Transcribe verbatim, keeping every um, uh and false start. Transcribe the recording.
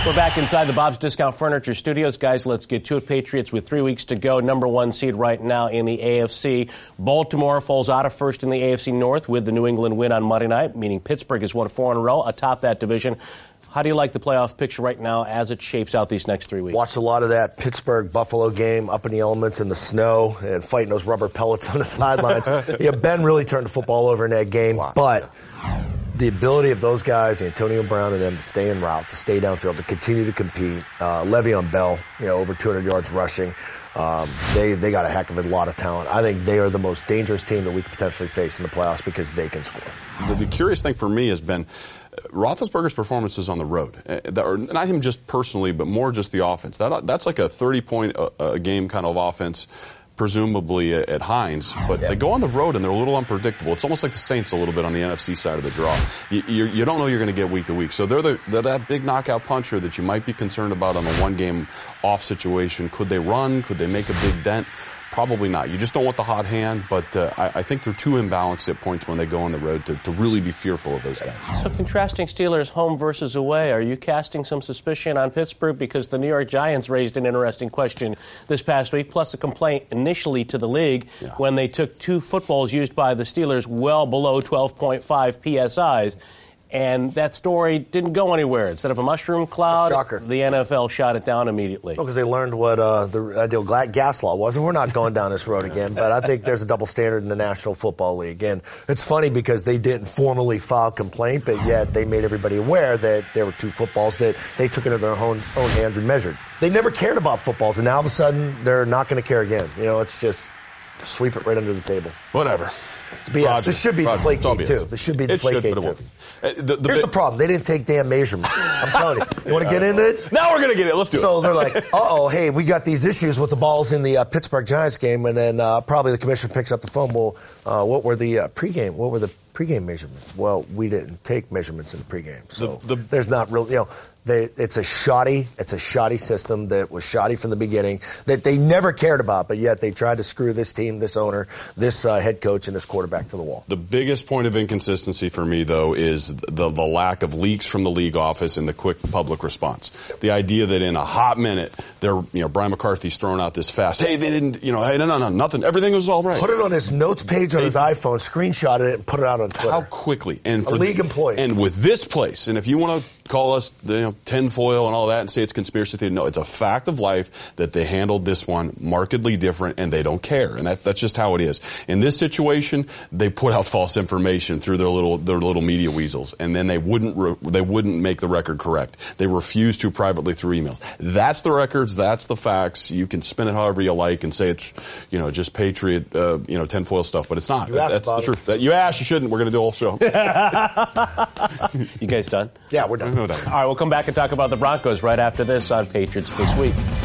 We're back inside the Bob's Discount Furniture Studios. Guys, let's get to it. Patriots with three weeks to go. Number one seed right now in the A F C. Baltimore falls out of first in the A F C North with the New England win on Monday night, meaning Pittsburgh has won four in a row atop that division. How do you like the playoff picture right now as it shapes out these next three weeks? Watched a lot of that Pittsburgh-Buffalo game up in the elements in the snow and fighting those rubber pellets on the sidelines. Yeah, Ben really turned the football over in that game, but the ability of those guys, Antonio Brown and them, to stay en route, to stay downfield, to continue to compete. Uh, Le'Veon Bell, you know, over two hundred yards rushing. Um, they they got a heck of a lot of talent. I think they are the most dangerous team that we could potentially face in the playoffs because they can score. The, the curious thing for me has been Roethlisberger's performances on the road, uh, that are not him just personally, but more just the offense. That that's like a thirty-point a, a game kind of offense, presumably at Heinz, but yeah. They go on the road and they're a little unpredictable. It's almost like the Saints a little bit on the N F C side of the draw. You, you, you don't know you're going to get week to week. So they're, the, they're that big knockout puncher that you might be concerned about on the one-game off situation. Could they run? Could they make a big dent? Probably not. You just don't want the hot hand, but uh, I, I think they're too imbalanced at points when they go on the road to, to really be fearful of those guys. So contrasting Steelers home versus away, are you casting some suspicion on Pittsburgh? Because the New York Giants raised an interesting question this past week, plus a complaint initially to the league yeah. when they took two footballs used by the Steelers well below twelve point five P S Is. And that story didn't go anywhere. Instead of a mushroom cloud, Shocker. The N F L shot it down immediately. Well, because they learned what uh, the ideal gas law was, and we're not going down this road again. But I think there's a double standard in the National Football League. And it's funny because they didn't formally file complaint, but yet they made everybody aware that there were two footballs that they took into their own, own hands and measured. They never cared about footballs, and now all of a sudden they're not going to care again. You know, it's just sweep it right under the table. Whatever. It's B S. Roger, this should be Roger, Deflategate, too. This should be Deflategate, too. Uh, the, the Here's bit, the problem. They didn't take damn measurements. I'm telling you. You want to get into it? Now we're going to get it. Let's do so it. So they're like, uh-oh, hey, we got these issues with the balls in the uh, Pittsburgh Giants game, and then uh, probably the commissioner picks up the phone. Well, uh, what were the uh, pregame? What were the pregame measurements? Well, we didn't take measurements in the pregame. So the, the, there's not really, you know, they, it's a shoddy, it's a shoddy system that was shoddy from the beginning that they never cared about, but yet they tried to screw this team, this owner, this uh, head coach, and this quarterback to the wall. The biggest point of inconsistency for me, though, is the, the lack of leaks from the league office and the quick public response. The idea that in a hot minute, they're, you know, Brian McCarthy's throwing out this fast, hey, they didn't, you know, hey, no, no, no, nothing, everything was all right. Put it on his notes page on his iPhone, screenshotted it, and put it out on Twitter. How quickly? And a for, league employee. And with this place, and if you want to call us, you know, tinfoil and all that and say it's conspiracy theory. No, it's a fact of life that they handled this one markedly different and they don't care. And that, that's just how it is. In this situation, they put out false information through their little, their little media weasels, and then they wouldn't, re, they wouldn't make the record correct. They refused to privately through emails. That's the records. That's the facts. You can spin it however you like and say it's, you know, just Patriot, uh, you know, tinfoil stuff, but it's not. You asked, that's Bobby. the truth. That, you asked, you shouldn't. We're going to do a whole show. You guys done? Yeah, we're done. All right, we'll come back and talk about the Broncos right after this on Patriots This Week.